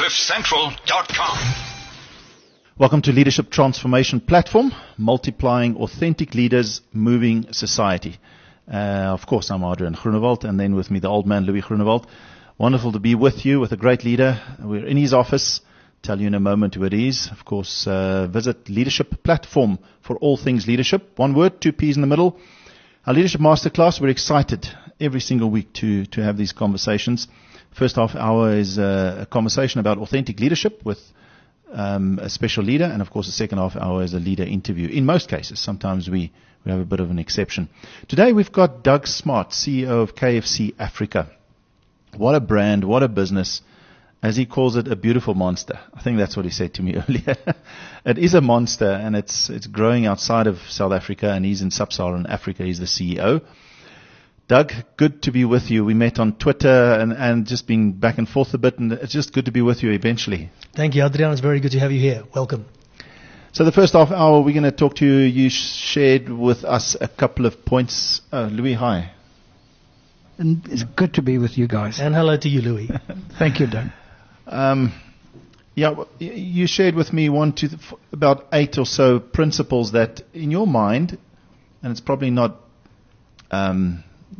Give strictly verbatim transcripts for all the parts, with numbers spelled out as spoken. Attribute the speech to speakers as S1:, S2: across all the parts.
S1: cliff central dot com.
S2: Welcome to Leadership Transformation Platform, multiplying authentic leaders, moving society. Uh, of course, I'm Adrian Groenewald, and then with me the old man, Louis Groenewald. Wonderful to be with you with a great leader. We're in his office. Tell you in a moment who it is. Of course, uh, visit Leadership Platform for all things leadership. One word, two P's in the middle. Our Leadership Masterclass, we're excited every single week to, to have these conversations. First half hour is uh, a conversation about authentic leadership with um, a special leader, and of course the second half hour is a leader interview. In most cases, sometimes we, we have a bit of an exception. Today we've got Doug Smart, C E O of K F C Africa. What a brand, what a business. As he calls it, a beautiful monster. I think that's what he said to me earlier. It is a monster, and it's it's growing outside of South Africa, and he's in sub-Saharan Africa. He's the C E O. Doug, good to be with you. We met on Twitter and, and just been back and forth a bit, and it's just good to be with you eventually.
S3: Thank you, Adrian. It's very good to have you here. Welcome.
S2: So the first half hour, we're going to talk to you. You shared with us a couple of points. Oh, Louis, hi.
S4: And it's good to be with you guys.
S3: And hello to you, Louis.
S4: Thank you, Doug.
S2: Um, yeah, you shared with me one, two, about eight or so principles that, in your mind, and it's probably not um,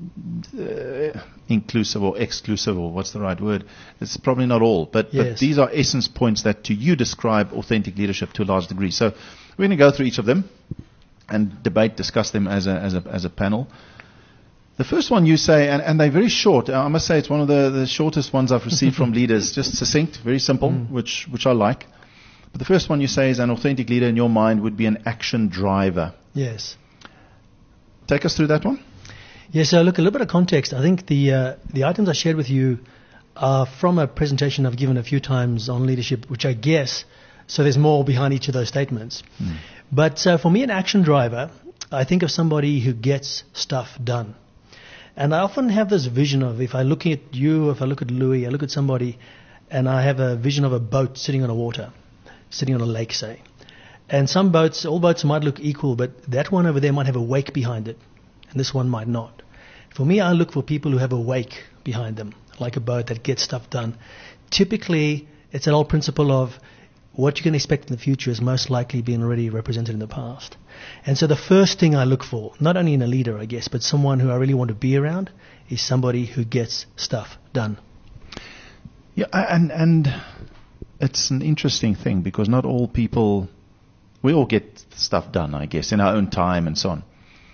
S2: uh, inclusive or exclusive, or what's the right word? It's probably not all, but,
S3: yes.
S2: but these are essence points that to you describe authentic leadership to a large degree. So we're going to go through each of them and debate, discuss them as a as a as a panel. The first one you say, and, and they're very short. I must say it's one of the, the shortest ones I've received from leaders. Just succinct, very simple, mm. which which I like. But the first one you say is an authentic leader in your mind would be an action driver.
S3: Yes.
S2: Take us through that one.
S3: Yes, so look, a little bit of context. I think the uh, the items I shared with you are from a presentation I've given a few times on leadership, which I guess, so there's more behind each of those statements. Mm. But uh, for me, an action driver, I think of somebody who gets stuff done. And I often have this vision of, if I look at you, if I look at Louis, I look at somebody, and I have a vision of a boat sitting on the water, sitting on a lake, say. And some boats, all boats might look equal, but that one over there might have a wake behind it, and this one might not. For me, I look for people who have a wake behind them, like a boat that gets stuff done. Typically, it's an old principle of what you can expect in the future is most likely being already represented in the past. And so the first thing I look for, not only in a leader, I guess, but someone who I really want to be around, is somebody who gets stuff done.
S2: Yeah, and and it's an interesting thing because not all people, we all get stuff done, I guess, in our own time and so on.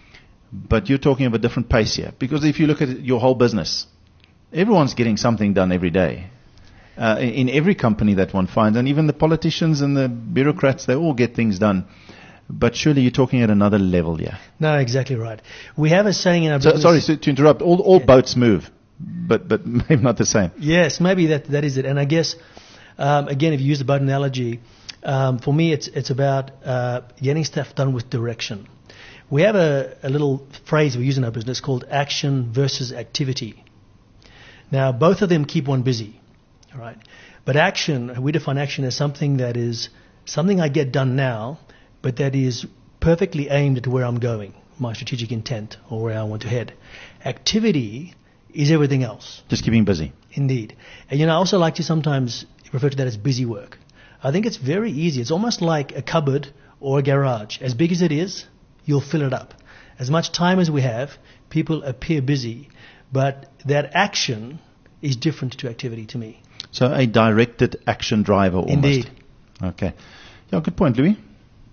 S2: But you're talking of a different pace here, because if you look at your whole business, everyone's getting something done every day. Uh, in every company that one finds, and even the politicians and the bureaucrats, they all get things done. But surely you're talking at another level, yeah.
S3: No, exactly right. We have a saying in our
S2: so,
S3: business...
S2: Sorry so, to interrupt. All, all yeah. boats move, but but maybe not the same.
S3: Yes, maybe that that is it. And I guess, um, again, if you use the boat analogy, um, for me it's it's about uh, getting stuff done with direction. We have a, a little phrase we use in our business called action versus activity. Now, both of them keep one busy. All right. But action, we define action as something that is something I get done now, but that is perfectly aimed at where I'm going, my strategic intent, or where I want to head. Activity is everything else.
S2: Just keeping busy.
S3: Indeed. And, you know, I also like to sometimes refer to that as busy work. I think it's very easy. It's almost like a cupboard or a garage. As big as it is, you'll fill it up. As much time as we have, people appear busy, but that action is different to activity to me.
S2: So a directed action driver almost.
S3: Indeed.
S2: Okay. Yeah, good point, Louis.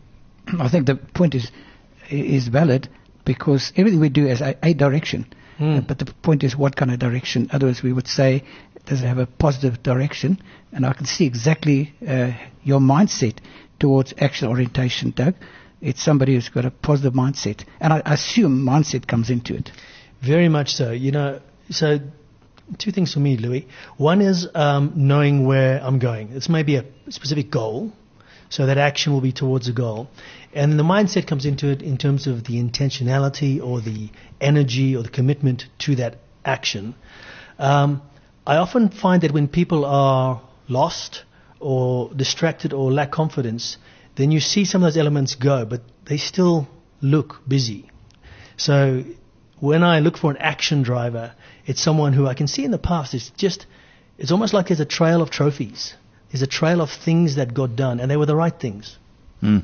S4: I think the point is is valid because everything we do has a, a direction. Mm. Uh, but the point is what kind of direction. Otherwise we would say, does it have a positive direction? And I can see exactly uh, your mindset towards action orientation, Doug. It's somebody who's got a positive mindset. And I assume mindset comes into it.
S3: Very much so. You know, so... Two things for me, Louis. One is um, knowing where I'm going. It's maybe a specific goal, so that action will be towards a goal. And the mindset comes into it in terms of the intentionality or the energy or the commitment to that action. Um, I often find that when people are lost or distracted or lack confidence, then you see some of those elements go, but they still look busy. So when I look for an action driver, it's someone who I can see in the past. It's just, it's almost like there's a trail of trophies is a trail of things that got done, and they were the right things.
S2: Mm.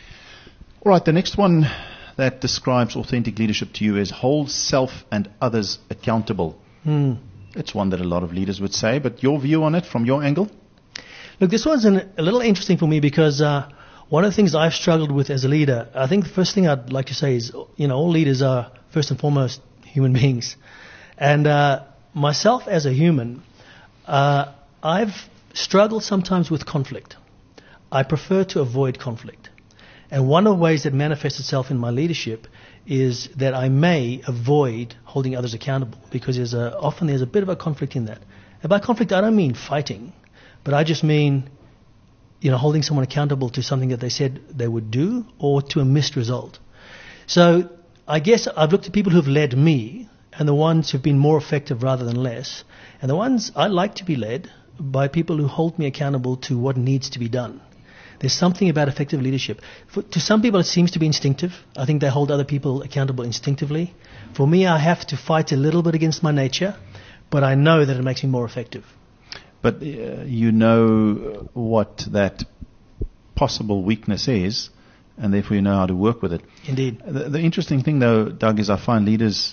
S2: All right, the next one that describes authentic leadership to you is hold self and others accountable.
S3: Mm.
S2: It's one that a lot of leaders would say, but your view on it from your angle?
S3: Look, this one's an, a little interesting for me because uh, one of the things I've struggled with as a leader, I think the first thing I'd like to say is, you know, all leaders are first and foremost human beings. And uh, myself as a human, uh, I've struggled sometimes with conflict. I prefer to avoid conflict. And one of the ways that manifests itself in my leadership is that I may avoid holding others accountable because there's a, often there's a bit of a conflict in that. And by conflict, I don't mean fighting, but I just mean, you know, holding someone accountable to something that they said they would do or to a missed result. So I guess I've looked at people who've led me and the ones who've been more effective rather than less. And the ones I like to be led by people who hold me accountable to what needs to be done. There's something about effective leadership. For, to some people, it seems to be instinctive. I think they hold other people accountable instinctively. For me, I have to fight a little bit against my nature, but I know that it makes me more effective.
S2: But uh, you know what that possible weakness is, and therefore you know how to work with it.
S3: Indeed.
S2: The, the interesting thing, though, Doug, is I find leaders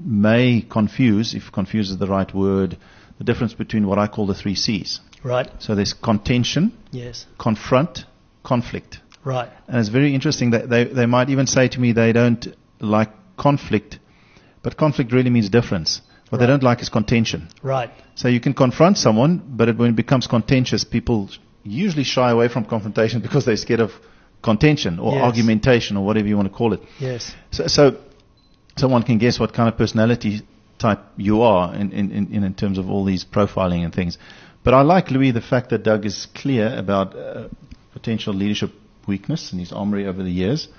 S2: may confuse, if confuse is the right word, the difference between what I call the three C's.
S3: Right.
S2: So there's contention,
S3: yes,
S2: confront, conflict.
S3: Right.
S2: And it's very interesting that they, they might even say to me they don't like conflict, but conflict really means difference. What
S3: right.
S2: they don't like is contention.
S3: Right.
S2: So you can confront someone, but it, when it becomes contentious, people usually shy away from confrontation because they're scared of contention or
S3: yes.
S2: argumentation or whatever you want to call it.
S3: Yes.
S2: So, so someone can guess what kind of personality type you are in, in, in, in terms of all these profiling and things. But I like, Louis, the fact that Doug is clear about uh, potential leadership weakness in his armory over the years.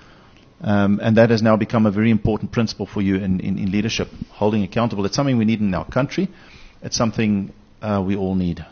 S2: Um, and that has now become a very important principle for you in, in, in leadership, holding accountable. It's something we need in our country. It's something uh, we all need.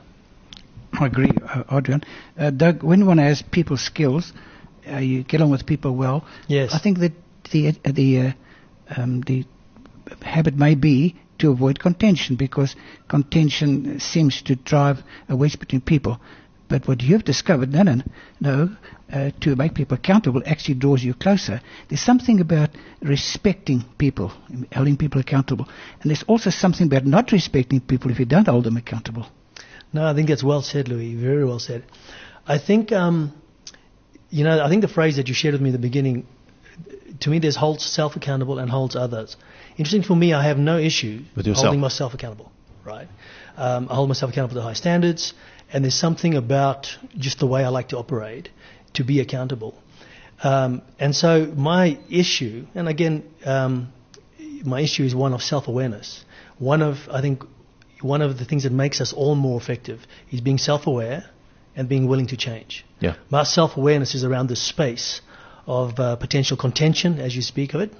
S4: I agree, uh, Adrian. Uh, Doug, when one has people skills, uh, you get on with people well.
S3: Yes.
S4: I think that the uh, the uh, um, the habit may be to avoid contention, because contention seems to drive a wedge between people. But what you've discovered, no, no, no, uh, to make people accountable actually draws you closer. There's something about respecting people, holding people accountable. And there's also something about not respecting people if you don't hold them accountable.
S3: No, I think that's well said, Louis. Very well said. I think, um, you know, I think the phrase that you shared with me in the beginning, to me, there's holds self accountable and holds others. Interesting for me, I have no issue
S2: with yourself.
S3: Holding myself accountable, right? Um, I hold myself accountable to high standards, and there's something about just the way I like to operate to be accountable. Um, and so my issue, and again, um, my issue is one of self-awareness. One of, I think, one of the things that makes us all more effective is being self-aware and being willing to change.
S2: Yeah.
S3: My self-awareness is around this space of uh, potential contention, as you speak of it.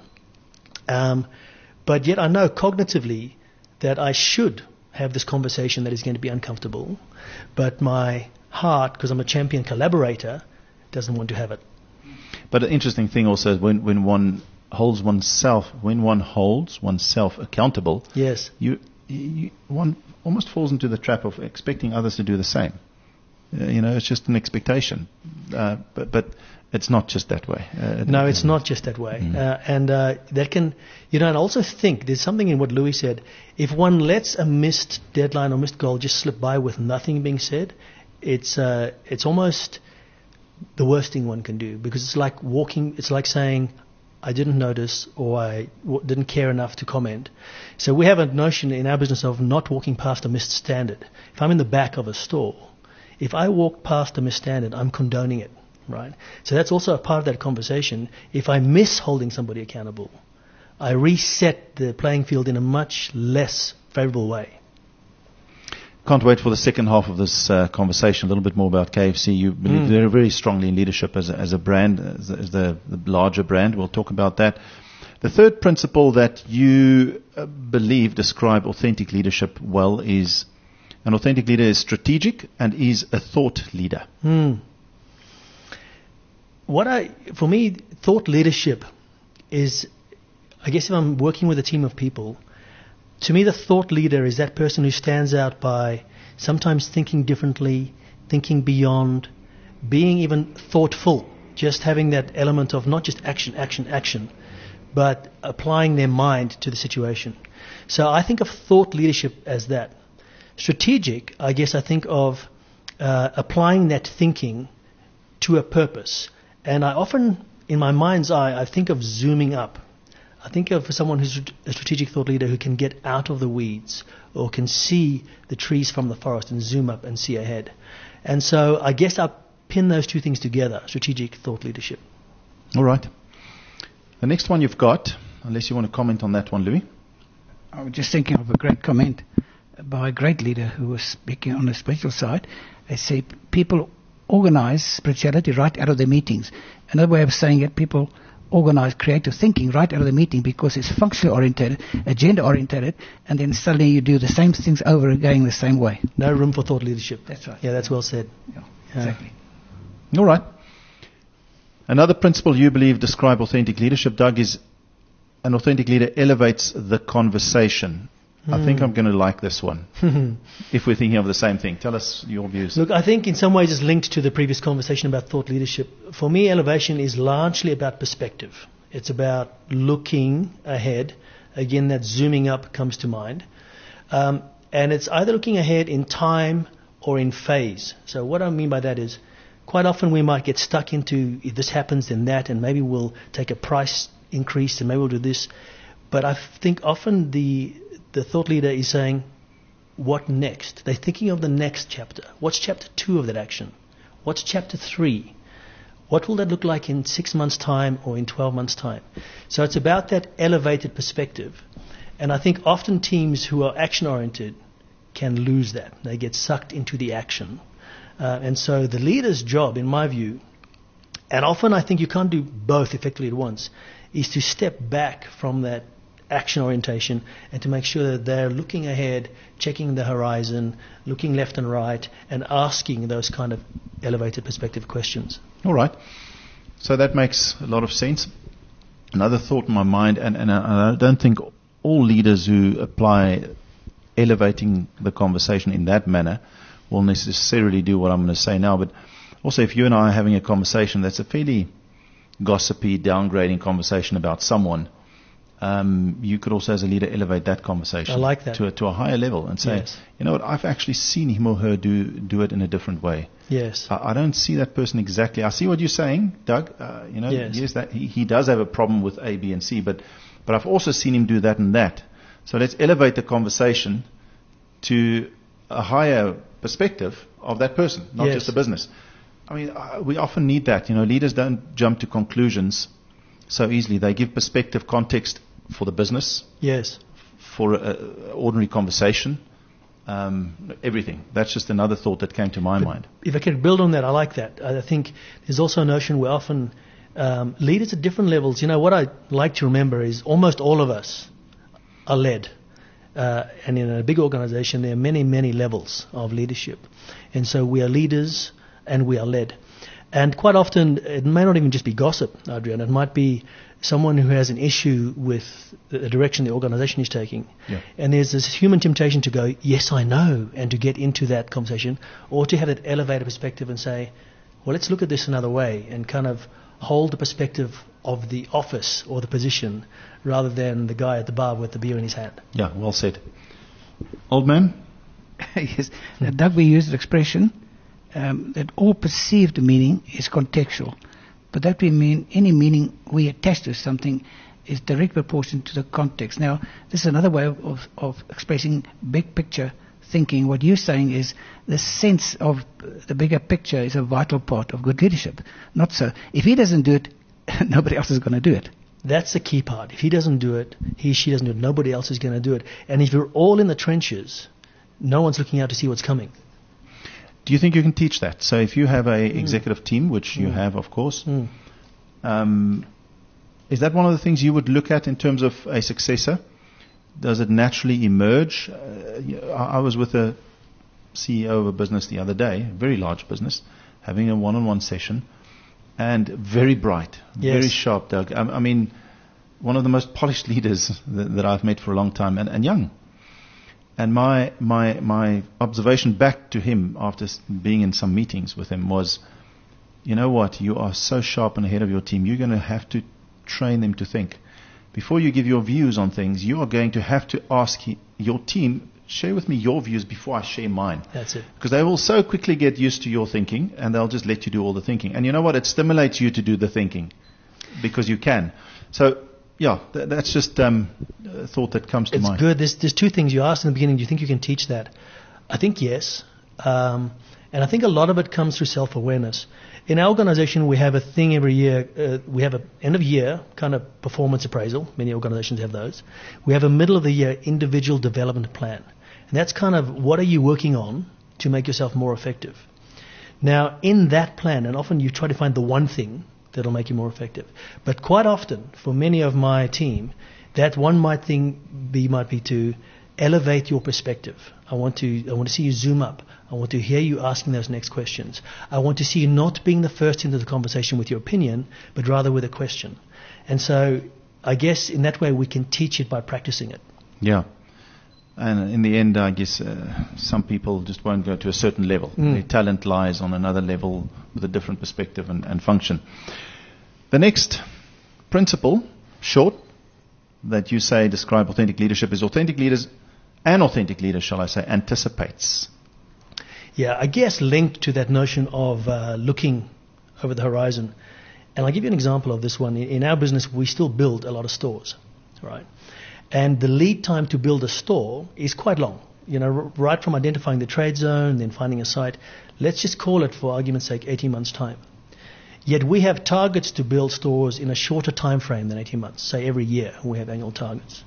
S3: Um, but yet I know cognitively that I should have this conversation that is going to be uncomfortable, but my heart, because I'm a champion collaborator, doesn't want to have it.
S2: But an interesting thing also is when, when one holds oneself, when one holds oneself accountable,
S3: yes,
S2: you, you one almost falls into the trap of expecting others to do the same. Uh, you know, it's just an expectation, uh, but but it's not just that way. Uh,
S3: no, it's not just that way, mm. uh, and uh, that can, you know, and also think there's something in what Louis said. If one lets a missed deadline or missed goal just slip by with nothing being said, it's uh, it's almost the worst thing one can do, because it's like walking. It's like saying, I didn't notice, or I w- didn't care enough to comment. So we have a notion in our business of not walking past a missed standard. If I'm in the back of a store, if I walk past a missed standard, I'm condoning it, right? So that's also a part of that conversation. If I miss holding somebody accountable, I reset the playing field in a much less favorable way.
S2: Can't wait for the second half of this uh, conversation. A little bit more about K F C. You believe mm. very, very strongly in leadership as a, as a brand, as, as the, the larger brand. We'll talk about that. The third principle that you uh, believe describe authentic leadership well is an authentic leader is strategic and is a thought leader.
S3: Mm. What I, for me, thought leadership is, I guess if I'm working with a team of people, to me the thought leader is that person who stands out by sometimes thinking differently, thinking beyond, being even thoughtful, just having that element of not just action, action, action, but applying their mind to the situation. So I think of thought leadership as that. Strategic, I guess I think of uh, applying that thinking to a purpose. And I often, in my mind's eye, I think of zooming up. I think of someone who's a strategic thought leader who can get out of the weeds or can see the trees from the forest and zoom up and see ahead. And so I guess I pin those two things together, strategic thought leadership.
S2: All right. The next one you've got, unless you want to comment on that one, Louis.
S4: I was just thinking of a great comment by a great leader who was speaking on the spiritual side. They say people organize spirituality right out of their meetings. Another way of saying it, people organize creative thinking right out of the meeting because it's functionally oriented, agenda oriented, and then suddenly you do the same things over again the same way.
S3: No room for thought leadership.
S4: That's right.
S3: Yeah, that's well said.
S4: Yeah,
S3: Yeah.
S4: exactly.
S2: All right. Another principle you believe describe authentic leadership, Doug, is an authentic leader elevates the conversation. Mm. I think I'm going to like this one. If we're thinking of the same thing. Tell us your views.
S3: Look, I think in some ways it's linked to the previous conversation about thought leadership. For me, elevation is largely about perspective. It's about looking ahead. Again, that zooming up comes to mind. Um, and it's either looking ahead in time or in phase. So what I mean by that is quite often we might get stuck into if this happens, then that, and maybe we'll take a price increase and maybe we'll do this. But I think often the the thought leader is saying, what next? They're thinking of the next chapter. What's chapter two of that action? What's chapter three? What will that look like in six months' time or in twelve months' time? So it's about that elevated perspective. And I think often teams who are action-oriented can lose that. They get sucked into the action. Uh, and so the leader's job, in my view, and often I think you can't do both effectively at once, is to step back from that action orientation and to make sure that they're looking ahead, checking the horizon, looking left and right, and asking those kind of elevated perspective questions.
S2: All right. So that makes a lot of sense. Another thought in my mind, and, and I don't think all leaders who apply elevating the conversation in that manner will necessarily do what I'm going to say now, but also if you and I are having a conversation that's a fairly gossipy, downgrading conversation about someone, Um, you could also, as a leader, elevate that conversation
S3: I like that.
S2: to a, to a higher level and say,
S3: Yes.
S2: you know what, I've actually seen him or her do do it in a different way.
S3: Yes.
S2: I, I don't see that person exactly. I see what you're saying, Doug. Uh, you know,
S3: Yes.
S2: yes, that he, he does have a problem with A, B, and C, but but I've also seen him do that and that. So let's elevate the conversation to a higher perspective of that person, not
S3: Yes.
S2: just the business. I mean, uh, we often need that. You know, leaders don't jump to conclusions so easily. They give perspective, context for the business,
S3: Yes.
S2: for an ordinary conversation, um, everything. That's just another thought that came to my mind.
S3: If I can build on that, I like that. I think there's also a notion where often um, leaders at different levels, you know, what I like to remember is almost all of us are led. Uh, and in a big organization, there are many, many levels of leadership. And so we are leaders and we are led. And quite often, it may not even just be gossip, Adrian. It might be someone who has an issue with the direction the organization is taking.
S2: Yeah.
S3: And there's this human temptation to go, yes, I know, and to get into that conversation, or to have that elevated perspective and say, well, let's look at this another way, and kind of hold the perspective of the office or the position rather than the guy at the bar with the beer in his hand.
S2: Yeah, well said. Old man?
S4: Yes. Uh, Doug, we use the expression um, that all perceived meaning is contextual. But that we mean any meaning we attach to something is direct proportion to the context. Now, this is another way of, of, of expressing big picture thinking. What you're saying is the sense of the bigger picture is a vital part of good leadership. Not so. If he doesn't do it, nobody else is going to do it.
S3: That's the key part. If he doesn't do it, he, she doesn't do it, nobody else is going to do it. And if you're all in the trenches, no one's looking out to see what's coming.
S2: Do you think you can teach that? So if you have a mm. executive team, which mm. you have, of course,
S3: mm.
S2: um, is that one of the things you would look at in terms of a successor? Does it naturally emerge? Uh, I, I was with a C E O of a business the other day, a very large business, having a one-on-one session, and very bright,
S3: yes.
S2: very sharp, Doug. I, I mean, one of the most polished leaders that, that I've met for a long time, and, and young. And my, my, my observation back to him after being in some meetings with him was, you know what, you are so sharp and ahead of your team, you're going to have to train them to think. Before you give your views on things, you are going to have to ask he, your team, share with me your views before I share mine.
S3: That's it.
S2: Because they will so quickly get used to your thinking, and they'll just let you do all the thinking. And you know what? It stimulates you to do the thinking, because you can. So, yeah, th- that's just um, a thought that comes to
S3: It's
S2: mind.
S3: It's good. There's, there's two things you asked in the beginning. Do you think you can teach that? I think yes. Um, and I think a lot of it comes through self-awareness. In our organization, we have a thing every year. Uh, we have an end-of-year kind of performance appraisal. Many organizations have those. We have a middle-of-the-year individual development plan. And that's kind of what are you working on to make yourself more effective. Now, in that plan, and often you try to find the one thing that'll make you more effective. But quite often, for many of my team, that one might thing be might be to elevate your perspective. I want to I want to see you zoom up. I want to hear you asking those next questions. I want to see you not being the first into the conversation with your opinion, but rather with a question. And so, I guess in that way we can teach it by practicing it.
S2: Yeah. And in the end, I guess uh, some people just won't go to a certain level.
S3: Mm.
S2: Their talent lies on another level with a different perspective and, and function. The next principle, short, that you say describe authentic leadership is authentic leaders, an authentic leader, shall I say, anticipates.
S3: Yeah, I guess linked to that notion of uh, looking over the horizon. And I'll give you an example of this one. In our business, we still build a lot of stores, right? And the lead time to build a store is quite long. You know, r- right from identifying the trade zone, then finding a site. Let's just call it, for argument's sake, eighteen months' time. Yet we have targets to build stores in a shorter time frame than eighteen months. Say every year we have annual targets.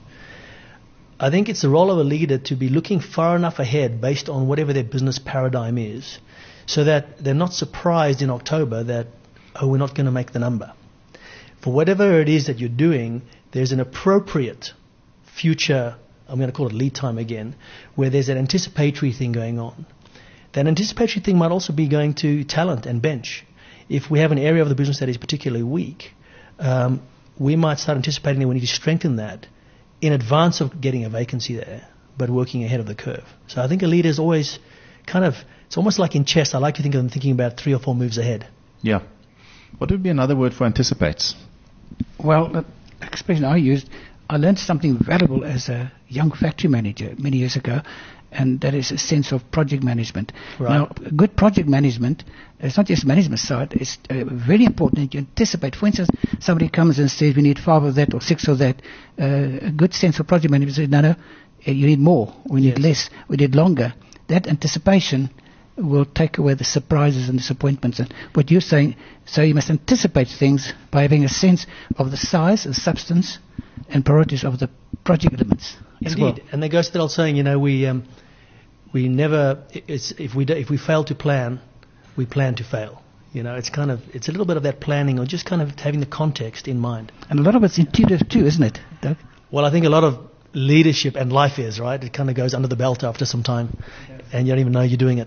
S3: I think it's the role of a leader to be looking far enough ahead based on whatever their business paradigm is, so that they're not surprised in October that, oh, we're not going to make the number. For whatever it is that you're doing, there's an appropriate future, I'm going to call it lead time again, where there's an anticipatory thing going on. That anticipatory thing might also be going to talent and bench. If we have an area of the business that is particularly weak, um, we might start anticipating that we need to strengthen that in advance of getting a vacancy there, but working ahead of the curve. So I think a leader is always kind of, it's almost like in chess. I like to think of them thinking about three or four moves ahead.
S2: Yeah. What would be another word for anticipates?
S4: Well, the expression I used, I learned something valuable as a young factory manager many years ago, and that is a sense of project management.
S3: Right.
S4: Now, good project management, it's not just management side, it's uh, very important that you anticipate. For instance, somebody comes and says, we need five of that or six of that. Uh, a good sense of project management says, no, no, uh, you need more, we need
S3: Yes.
S4: less, we need longer. That anticipation will take away the surprises and disappointments. And what you're saying, so you must anticipate things by having a sense of the size and substance and priorities of the project elements. as
S3: Indeed.
S4: well.
S3: And there goes to that old saying, you know, we um, we never, it's, if we do, if we fail to plan, we plan to fail. You know, it's kind of, it's a little bit of that planning or just kind of having the context in mind.
S4: And a lot of it's intuitive too, isn't it, Doug?
S3: Well, I think a lot of leadership and life is, right? It kind of goes under the belt after some time, and you don't even know you're doing it.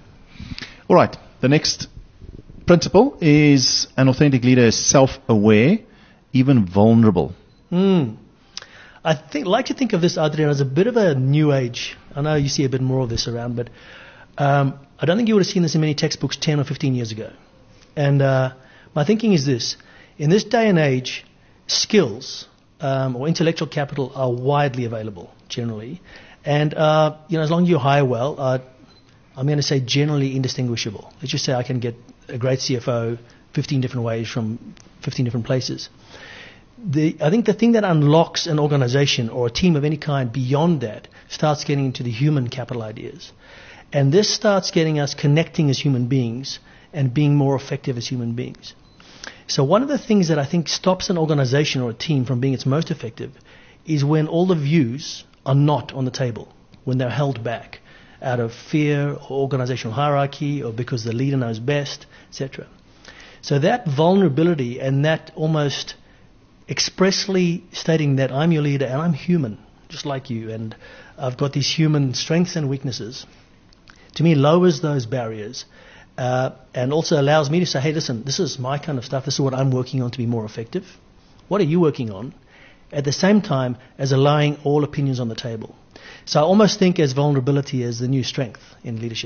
S2: All right. The next principle is an authentic leader is self-aware, even vulnerable.
S3: Mm. I think like to think of this, Adrian, as a bit of a new age. I know you see a bit more of this around, but um, I don't think you would have seen this in many textbooks ten or fifteen years ago. And uh, my thinking is this. In this day and age, skills um, or intellectual capital are widely available, generally. And, uh, you know, as long as you hire well, uh, I'm going to say generally indistinguishable. Let's just say I can get a great C F O fifteen different ways from fifteen different places. The, I think the thing that unlocks an organization or a team of any kind beyond that starts getting into the human capital ideas. And this starts getting us connecting as human beings and being more effective as human beings. So one of the things that I think stops an organization or a team from being its most effective is when all the views are not on the table, when they're held back out of fear or organizational hierarchy or because the leader knows best, et cetera. So that vulnerability and that almost expressly stating that I'm your leader and I'm human, just like you, and I've got these human strengths and weaknesses, to me lowers those barriers uh, and also allows me to say, hey, listen, this is my kind of stuff. This is what I'm working on to be more effective. What are you working on? at the same time as allowing all opinions on the table. So I almost think as vulnerability as the new strength in leadership.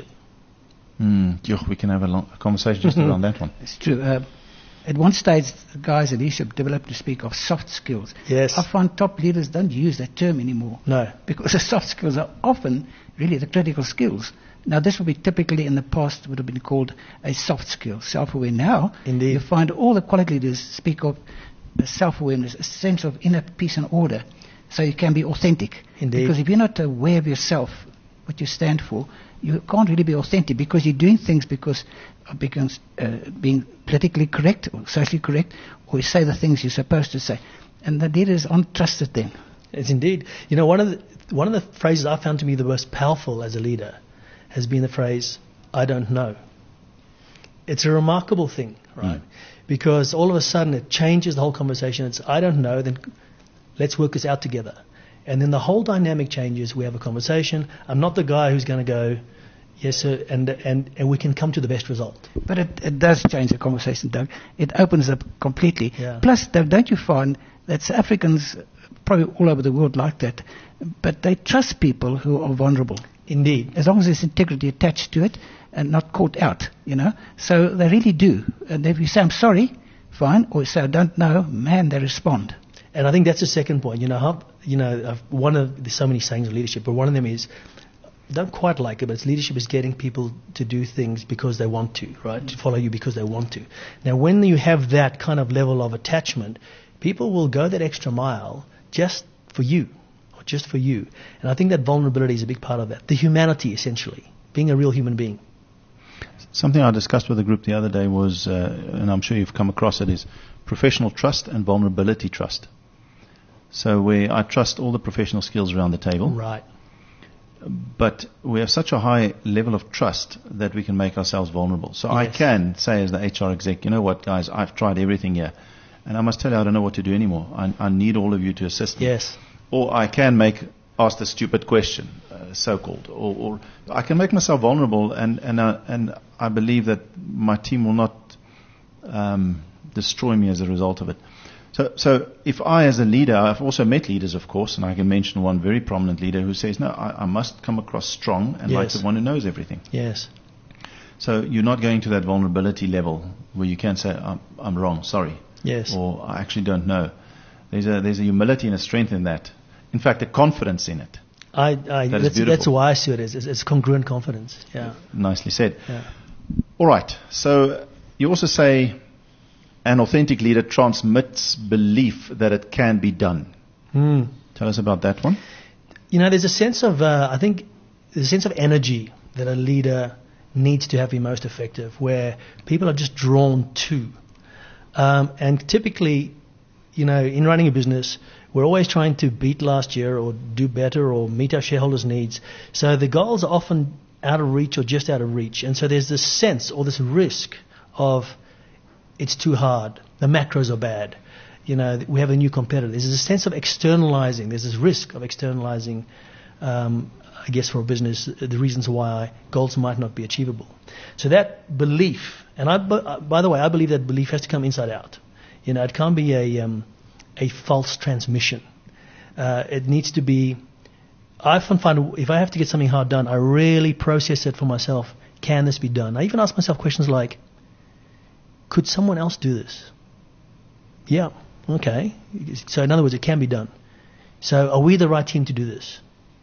S2: Mm, Joch, we can have a, long, a conversation just around that one.
S4: It's true. Uh, at one stage, the guys in leadership developed to speak of soft skills.
S3: Yes.
S4: I find top leaders don't use that term anymore.
S3: No.
S4: Because the soft skills are often really the critical skills. Now, this would be typically in the past would have been called a soft skill, self-aware. Now,
S3: Indeed.
S4: you find all the quality leaders speak of self-awareness, a sense of inner peace and order, so you can be authentic.
S3: Indeed.
S4: Because if you're not aware of yourself, what you stand for, you can't really be authentic because you're doing things because of because, uh, being politically correct or socially correct, or you say the things you're supposed to say. And the leaders aren't trusted then.
S3: It's indeed. You know, one of the, one of the phrases I found to be the most powerful as a leader has been the phrase, I don't know. It's a remarkable thing, right? Mm. Because all of a sudden it changes the whole conversation. It's, I don't know, then let's work this out together. And then the whole dynamic changes. We have a conversation. I'm not the guy who's going to go, yes, sir, and, and, and we can come to the best result.
S4: But it, it does change the conversation, Doug. It opens up completely.
S3: Yeah.
S4: Plus, Doug, don't you find that South Africans, probably all over the world like that, but they trust people who are vulnerable.
S3: Indeed.
S4: As long as there's integrity attached to it and not caught out, you know. So they really do. And if you say, I'm sorry, fine, or you say, I don't know, man, they respond.
S3: And I think that's the second point. You know, how, you know, I've, one of there's so many sayings of leadership, but one of them is, I don't quite like it, but it's leadership is getting people to do things because they want to, right? Mm-hmm. To follow you because they want to. Now, when you have that kind of level of attachment, people will go that extra mile just for you, or just for you. And I think that vulnerability is a big part of that. The humanity, essentially, being a real human being.
S2: Something I discussed with the group the other day was, uh, and I'm sure you've come across it, is professional trust and vulnerability trust. So where I trust all the professional skills around the table.
S3: Right.
S2: But we have such a high level of trust that we can make ourselves vulnerable. So
S3: Yes.
S2: I can say as the H R exec, you know what, guys, I've tried everything here. And I must tell you, I don't know what to do anymore. I, I need all of you to assist me.
S3: Yes.
S2: Or I can make, ask the stupid question, uh, so-called. Or, or I can make myself vulnerable, and, and, uh, and I believe that my team will not um, destroy me as a result of it. So, so if I, as a leader, I've also met leaders, of course, and I can mention one very prominent leader who says, no, I, I must come across strong and
S3: Yes.
S2: like the one who knows everything.
S3: Yes.
S2: So you're not going to that vulnerability level where you can say, I'm, I'm wrong, sorry.
S3: Yes.
S2: Or I actually don't know. There's a, there's a humility and a strength in that. In fact, a confidence in it.
S3: I, I,
S2: That is
S3: that's,
S2: beautiful.
S3: that's why I see it as it's, it's congruent confidence. Yeah.
S2: Nicely said.
S3: Yeah.
S2: All right. So you also say an authentic leader transmits belief that it can be done.
S3: Mm.
S2: Tell us about that one.
S3: You know, there's a sense of, uh, I think, there's a sense of energy that a leader needs to have to be most effective, where people are just drawn to. Um, and typically, you know, in running a business, we're always trying to beat last year or do better or meet our shareholders' needs. So the goals are often out of reach or just out of reach. And so there's this sense or this risk of it's too hard, the macros are bad. You know, we have a new competitor. There's a sense of externalizing. There's this risk of externalizing, um, I guess, for a business, the reasons why goals might not be achievable. So that belief, and I, by the way, I believe that belief has to come inside out. You know, it can't be a um, a false transmission. Uh, it needs to be. I often find if I have to get something hard done, I really process it for myself. Can this be done? I even ask myself questions like, could someone else do this? Yeah. Okay. So in other words, it can be done. So are we the right team to do this?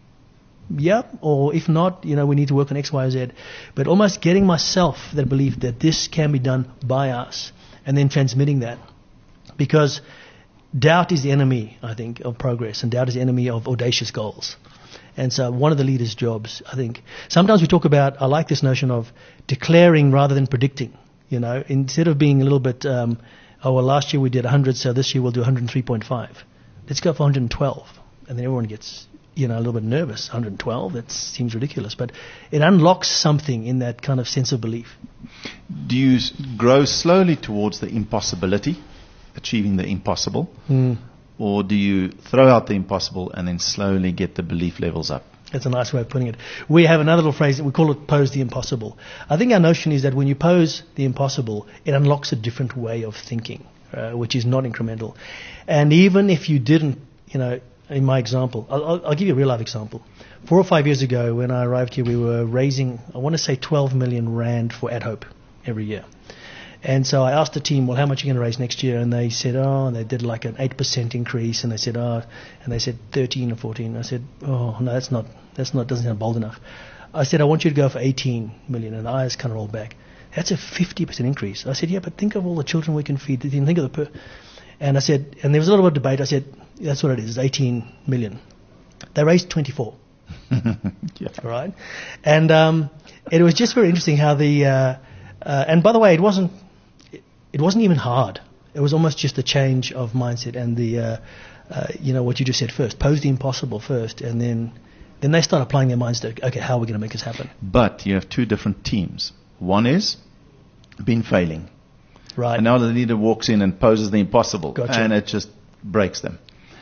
S3: Yep. Or if not, you know, we need to work on X, Y, Z. But almost getting myself that belief that this can be done by us and then transmitting that. Because doubt is the enemy, I think, of progress, and doubt is the enemy of audacious goals. And so one of the leaders' jobs, I think, sometimes we talk about, I like this notion of declaring rather than predicting. You know, instead of being a little bit, um, oh, well, last year we did one hundred, so this year we'll do one hundred three point five. Let's go for one hundred twelve. And then everyone gets, you know, a little bit nervous. one hundred twelve, that seems ridiculous. But it unlocks something in that kind of sense of belief.
S2: Do you s- grow slowly towards the impossibility, achieving the impossible?
S3: Mm.
S2: Or do you throw out the impossible and then slowly get the belief levels up?
S3: That's a nice way of putting it. We have another little phrase, we call it pose the impossible. I think our notion is that when you pose the impossible, it unlocks a different way of thinking, uh, which is not incremental. And even if you didn't you know, in my example, I'll, I'll, I'll give you a real life example. Four or five years ago, when I arrived here, we were raising, I want to say, twelve million rand for Ad Hope every year. And so I asked the team, well, how much are you going to raise next year? And they said, oh, and they did like an eight percent increase. And they said, oh, and they said thirteen or fourteen. I said, oh, no, that's not, that's not, doesn't sound bold enough. I said, I want you to go for eighteen million. And the eyes kind of rolled back. That's a fifty percent increase. I said, yeah, but think of all the children we can feed. Did you think of the per... And I said, and there was a lot of debate. I said, that's what it is, it's eighteen million. They raised twenty-four. Yeah. Right? And um, it was just very interesting how the, uh, uh, and by the way, it wasn't, it wasn't even hard. It was almost just a change of mindset and the, uh, uh, you know, what you just said first. Pose the impossible first, and then, then they start applying their minds to, okay, how are we going to make this happen?
S2: But you have two different teams. One is been failing.
S3: Right.
S2: And now the leader walks in and poses the impossible,
S3: Gotcha.
S2: and it just breaks them.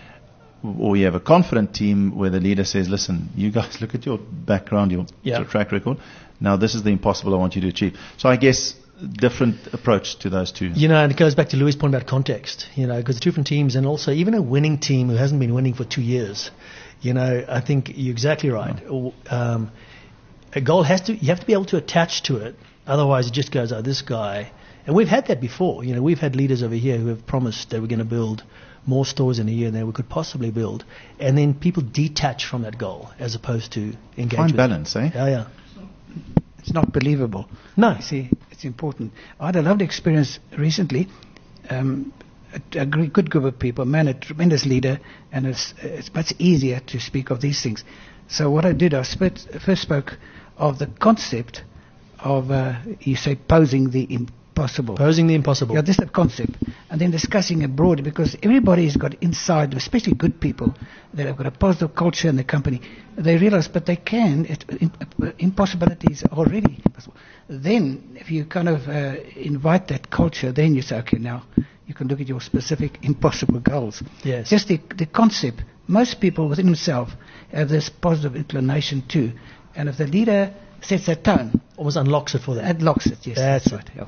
S2: Or you have a confident team where the leader says, listen, you guys look at your background, your,
S3: Yeah.
S2: your track record. Now this is the impossible I want you to achieve. So I guess different approach to those two.
S3: You know, and it goes back to Louis' point about context, you know, because two different teams, and also even a winning team who hasn't been winning for two years, you know, I think you're exactly right.
S2: Oh.
S3: Um, a goal has to, you have to be able to attach to it, otherwise it just goes, oh, this guy. And we've had that before, you know, we've had leaders over here who have promised they were going to build more stores in a year than we could possibly build, and then people detach from that goal as opposed to engage
S2: Find
S3: with
S2: balance,
S3: it.
S2: eh?
S3: Yeah, yeah.
S4: It's not believable.
S3: No.
S4: You see, it's important. I had a lovely experience recently. Um, a, a gr- good group of people, man, a tremendous leader, and it's, it's much easier to speak of these things. So what I did, I spit, first spoke of the concept of, uh, you say, posing the impossible.
S3: Posing the impossible.
S4: Yeah, this is the concept. And then discussing it broadly, because everybody's got inside, especially good people, that have got a positive culture in the company. They realize, but they can, it, in, uh, impossibilities are already possible. Then, if you kind of uh, invite that culture, then you say, okay, now you can look at your specific impossible goals.
S3: Yes.
S4: Just the, the concept. Most people within themselves have this positive inclination too. And if the leader sets that tone,
S3: Almost unlocks it for them.
S4: unlocks it, yes.
S3: That's
S4: that's right. Yeah.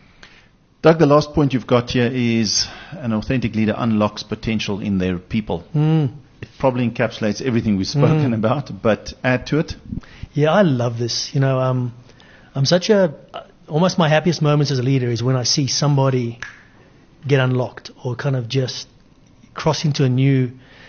S2: Doug, the last point you've got here is an authentic leader unlocks potential in their people.
S3: Mm.
S2: It probably encapsulates everything we've spoken
S3: Mm.
S2: about, but add to it.
S3: Yeah, I love this. You know, um, I'm such a, uh, almost my happiest moments as a leader is when I see somebody get unlocked or kind of just cross into a new,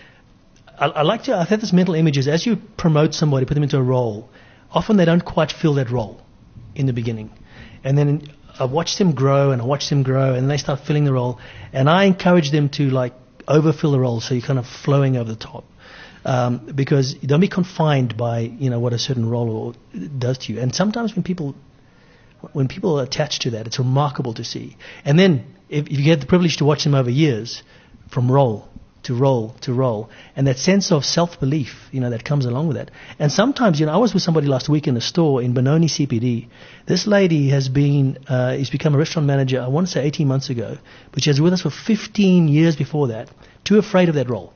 S3: I, I like to, I've had this mental image is as you promote somebody, put them into a role, often they don't quite fill that role in the beginning. And then I watch them grow and I watch them grow and they start filling the role. And I encourage them to like overfill the role so you're kind of flowing over the top. Um, because don't be confined by, you know, what a certain role does to you. And sometimes when people, when people are attached to that, it's remarkable to see. And then if, if you get the privilege to watch them over years, from role to role to role, and that sense of self-belief, you know, that comes along with that. And sometimes, you know, I was with somebody last week in a store in Benoni C P D. This lady has been, uh, has become a restaurant manager, I want to say eighteen months ago, but she was with us for fifteen years before that, too afraid of that role.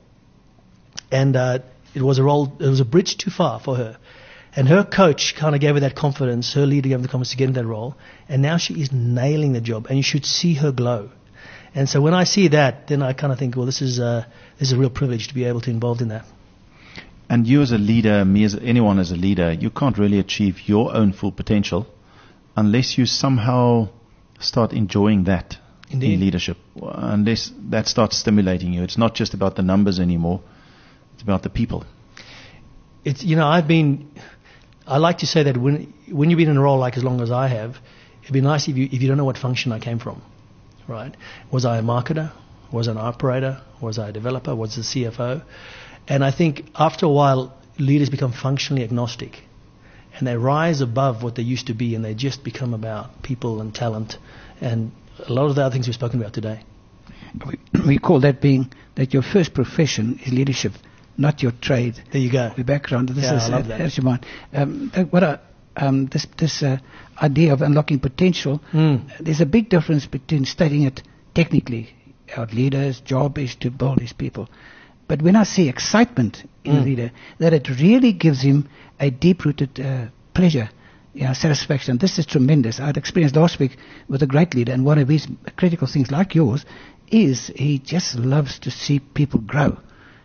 S3: And uh, it was a role, it was a bridge too far for her. And her coach kind of gave her that confidence, her leader gave her the confidence to get into that role, and now she is nailing the job, and you should see her glow. And so when I see that, then I kind of think, well, this is, uh, this is a real privilege to be able to be involved in that.
S2: And you as a leader, me as anyone as a leader, you can't really achieve your own full potential unless you somehow start enjoying that
S3: Indeed.
S2: in leadership. Unless that starts stimulating you. It's not just about the numbers anymore. It's about the people.
S3: It's, you know, I've been, I like to say that when when you've been in a role like as long as I have, it'd be nice if you if you don't know what function I came from, right? Was I a marketer? Was I an operator? Was I a developer? Was I a C F O? And I think after a while, leaders become functionally agnostic, and they rise above what they used to be, and they just become about people and talent, and a lot of the other things we've spoken about today.
S4: We, we call that being that your first profession is leadership, not your trade.
S3: There you go.
S4: Your background. This
S3: Yeah,
S4: is
S3: I love
S4: uh,
S3: that.
S4: that's your mind. Um, uh, what a, um, this this uh, idea of unlocking potential.
S3: Mm.
S4: There's a big difference between stating it technically. Our leader's job is to build his people. But when I see excitement in
S3: Mm.
S4: a leader, that it really gives him a deep-rooted uh, pleasure, you know, satisfaction. This is tremendous. I had experienced last week with a great leader, and one of his critical things, like yours, is he just loves to see people grow.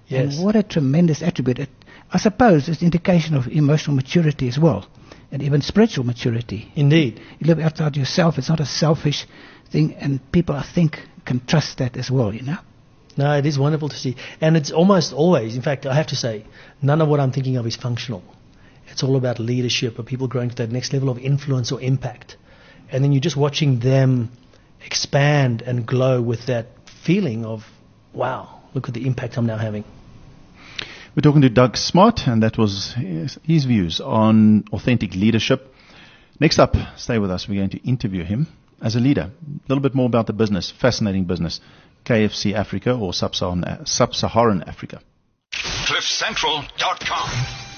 S3: Yes.
S4: And what a tremendous attribute. It, I suppose it's an indication of emotional maturity as well, and even spiritual maturity.
S3: Indeed.
S4: You live outside yourself. It's not a selfish thing, and people, I think, can trust that as well, you know.
S3: No, it is wonderful to see. And it's almost always, in fact, I have to say, none of what I'm thinking of is functional. It's all about leadership, or people growing to that next level of influence or impact. And then you're just watching them expand and glow with that feeling of, wow, look at the impact I'm now having.
S2: We're talking to Doug Smart, and that was his, his views on authentic leadership. Next up, stay with us. We're going to interview him as a leader. A little bit more about the business, fascinating business, K F C Africa or Sub-Saharan, Sub-Saharan Africa.
S1: cliff central dot com